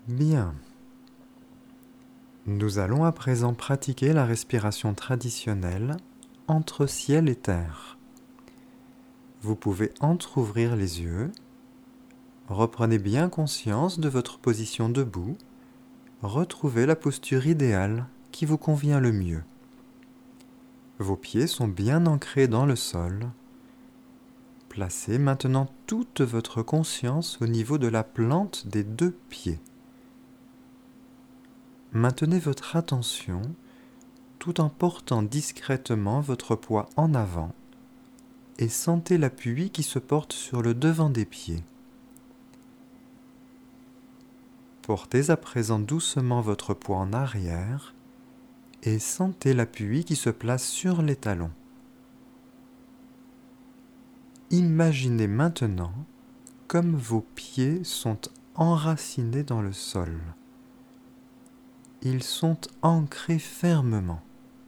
Bien. Nous allons à présent pratiquer la respiration traditionnelle entre ciel et terre. Vous pouvez entrouvrir les yeux. Reprenez bien conscience de votre position debout. Retrouvez la posture idéale qui vous convient le mieux. Vos pieds sont bien ancrés dans le sol. Placez maintenant toute votre conscience au niveau de la plante des deux pieds. Maintenez votre attention tout en portant discrètement votre poids en avant et sentez l'appui qui se porte sur le devant des pieds. Portez à présent doucement votre poids en arrière et sentez l'appui qui se place sur les talons. Imaginez maintenant comme vos pieds sont enracinés dans le sol. Ils sont ancrés fermement.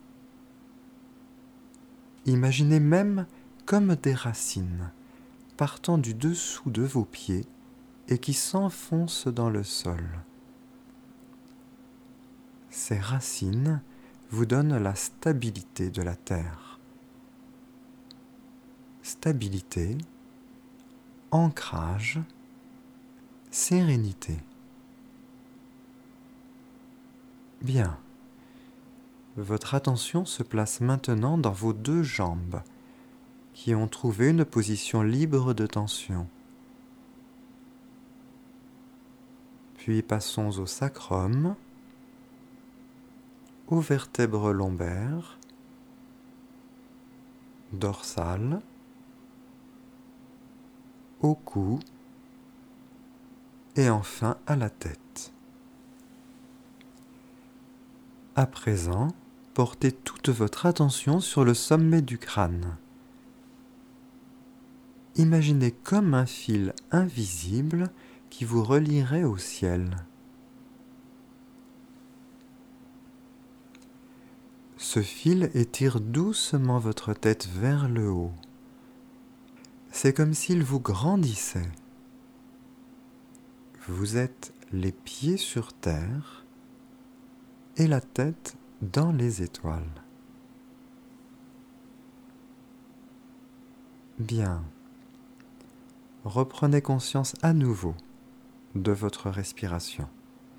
Imaginez même comme des racines partant du dessous de vos pieds et qui s'enfoncent dans le sol. Ces racines vous donnent la stabilité de la terre. Stabilité, ancrage, sérénité. Bien. Votre attention se place maintenant dans vos deux jambes qui ont trouvé une position libre de tension. Puis passons au sacrum, aux vertèbres lombaires, dorsales, au cou et enfin à la tête. À présent, portez toute votre attention sur le sommet du crâne. Imaginez comme un fil invisible qui vous relierait au ciel. Ce fil étire doucement votre tête vers le haut. C'est comme s'il vous grandissait. Vous êtes les pieds sur terre et la tête dans les étoiles. Bien. Reprenez conscience à nouveau de votre respiration.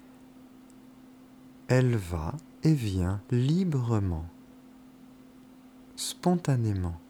Elle va et vient librement, spontanément.